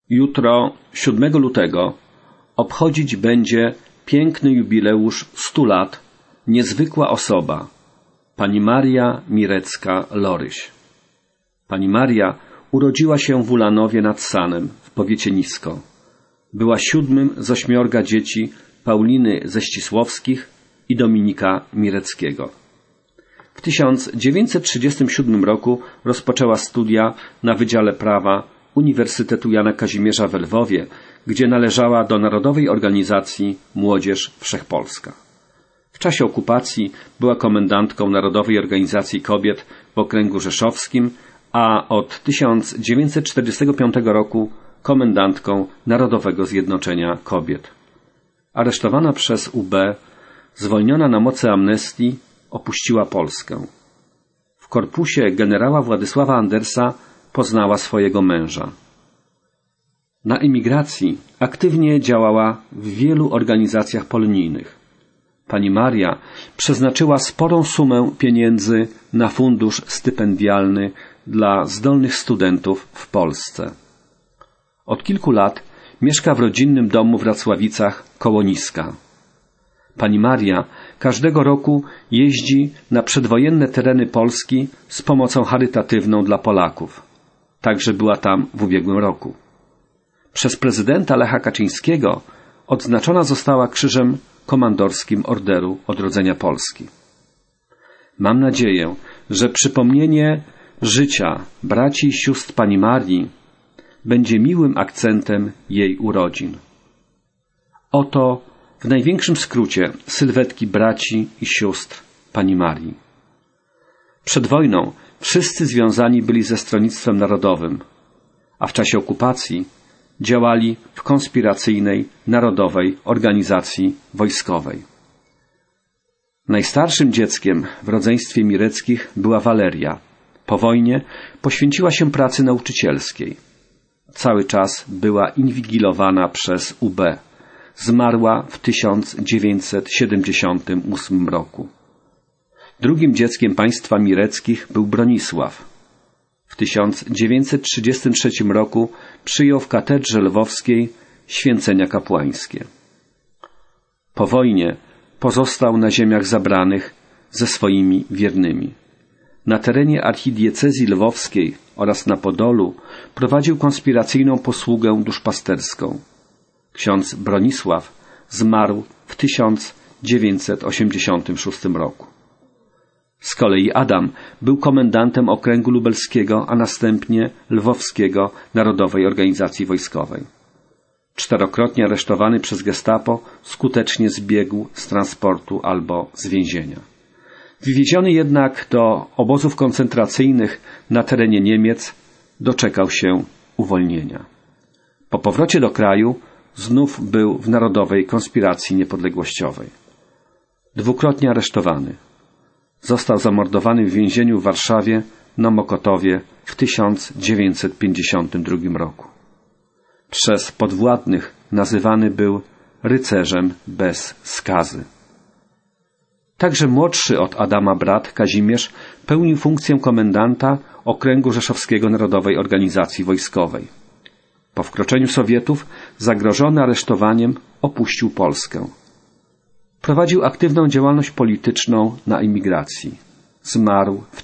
Jutro, 7 lutego, obchodzić będzie piękny jubileusz 100 lat niezwykła osoba, pani Maria Mirecka-Loryś. Pani Maria urodziła się w Ulanowie nad Sanem w powiecie Nisko. Była 7 z 8 dzieci Pauliny ze Ścisłowskich i Dominika Mireckiego. W 1937 roku rozpoczęła studia na Wydziale Prawa Uniwersytetu Jana Kazimierza w Lwowie, gdzie należała do Narodowej Organizacji Młodzież Wszechpolska. W czasie okupacji była komendantką Narodowej Organizacji Kobiet w okręgu rzeszowskim, a od 1945 roku komendantką Narodowego Zjednoczenia Kobiet. Aresztowana przez UB, zwolniona na mocy amnestii, opuściła Polskę. W korpusie generała Władysława Andersa poznała swojego męża. Na emigracji aktywnie działała w wielu organizacjach polonijnych. Pani Maria przeznaczyła sporą sumę pieniędzy na fundusz stypendialny dla zdolnych studentów w Polsce. Od kilku lat mieszka w rodzinnym domu w Racławicach koło Niska. Pani Maria każdego roku jeździ na przedwojenne tereny Polski z pomocą charytatywną dla Polaków. Także była tam w ubiegłym roku. Przez prezydenta Lecha Kaczyńskiego odznaczona została Krzyżem Komandorskim Orderu Odrodzenia Polski. Mam nadzieję, że przypomnienie życia braci i sióstr pani Marii będzie miłym akcentem jej urodzin. Oto w największym skrócie sylwetki braci i sióstr pani Marii. Przed wojną wszyscy związani byli ze Stronnictwem Narodowym, a w czasie okupacji działali w konspiracyjnej Narodowej Organizacji Wojskowej. Najstarszym dzieckiem w rodzeństwie Mireckich była Waleria. Po wojnie poświęciła się pracy nauczycielskiej. Cały czas była inwigilowana przez UB. Zmarła w 1978 roku. Drugim dzieckiem państwa Mireckich był Bronisław. W 1933 roku przyjął w katedrze lwowskiej święcenia kapłańskie. Po wojnie pozostał na ziemiach zabranych ze swoimi wiernymi. Na terenie archidiecezji lwowskiej oraz na Podolu prowadził konspiracyjną posługę duszpasterską. Ksiądz Bronisław zmarł w 1986 roku. Z kolei Adam był komendantem okręgu lubelskiego, a następnie lwowskiego Narodowej Organizacji Wojskowej. 4-krotnie aresztowany przez gestapo, skutecznie zbiegł z transportu albo z więzienia. Wywieziony jednak do obozów koncentracyjnych na terenie Niemiec, doczekał się uwolnienia. Po powrocie do kraju znów był w Narodowej Konspiracji Niepodległościowej. 2-krotnie aresztowany. Został zamordowany w więzieniu w Warszawie na Mokotowie w 1952 roku. Przez podwładnych nazywany był rycerzem bez skazy. Także młodszy od Adama brat Kazimierz pełnił funkcję komendanta okręgu rzeszowskiego Narodowej Organizacji Wojskowej. Po wkroczeniu Sowietów, zagrożony aresztowaniem, opuścił Polskę. Prowadził aktywną działalność polityczną na emigracji. Zmarł w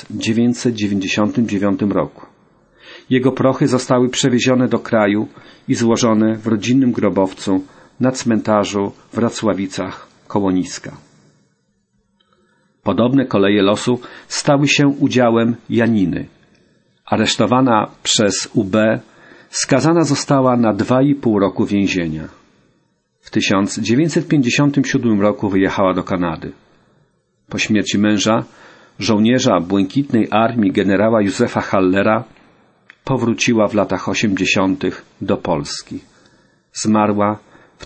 1999 roku. Jego prochy zostały przewiezione do kraju i złożone w rodzinnym grobowcu na cmentarzu w Racławicach koło Niska. Podobne koleje losu stały się udziałem Janiny. Aresztowana przez UB, skazana została na 2,5 roku więzienia. W 1957 roku wyjechała do Kanady. Po śmierci męża, żołnierza Błękitnej Armii generała Józefa Hallera, powróciła w latach 80. do Polski. Zmarła w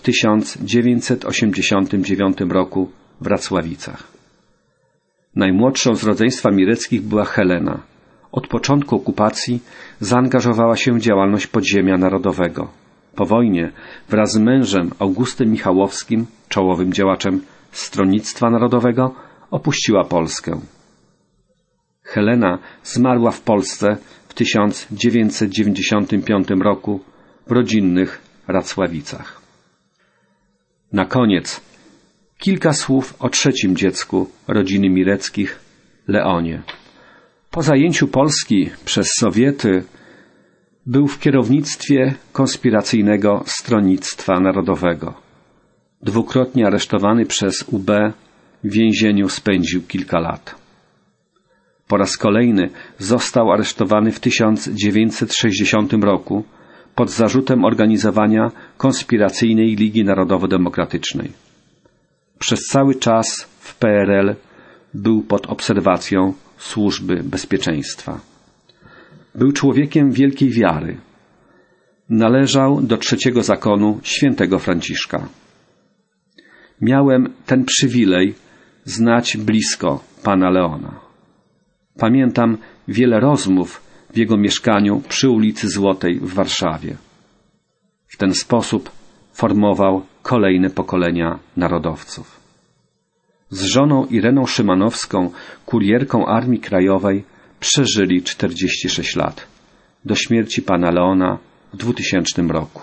1989 roku w Racławicach. Najmłodszą z rodzeństwa Mireckich była Helena. Od początku okupacji zaangażowała się w działalność Podziemia Narodowego. Po wojnie wraz z mężem Augustym Michałowskim, czołowym działaczem Stronnictwa Narodowego, opuściła Polskę. Helena zmarła w Polsce w 1995 roku w rodzinnych Racławicach. Na koniec kilka słów o trzecim dziecku rodziny Mireckich, Leonie. Po zajęciu Polski przez Sowiety był w kierownictwie konspiracyjnego Stronnictwa Narodowego. Dwukrotnie aresztowany przez UB w więzieniu spędził kilka lat. Po raz kolejny został aresztowany w 1960 roku pod zarzutem organizowania konspiracyjnej Ligi Narodowo-Demokratycznej. Przez cały czas w PRL był pod obserwacją Służby Bezpieczeństwa. Był człowiekiem wielkiej wiary. Należał do trzeciego zakonu świętego Franciszka. Miałem ten przywilej znać blisko pana Leona. Pamiętam wiele rozmów w jego mieszkaniu przy ulicy Złotej w Warszawie. W ten sposób formował kolejne pokolenia narodowców. Z żoną Ireną Szymanowską, kurierką Armii Krajowej, przeżyli 46 lat, do śmierci pana Leona w 2000 roku.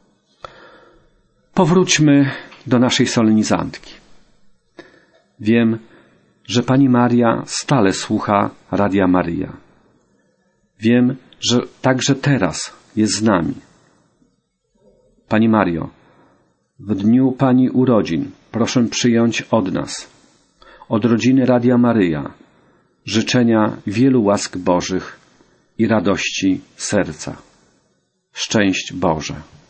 Powróćmy do naszej solenizantki. Wiem, że pani Maria stale słucha Radia Maryja. Wiem, że także teraz jest z nami. Pani Mario, w dniu pani urodzin proszę przyjąć od nas, od rodziny Radia Maryja, życzenia wielu łask Bożych i radości serca. Szczęść Boże.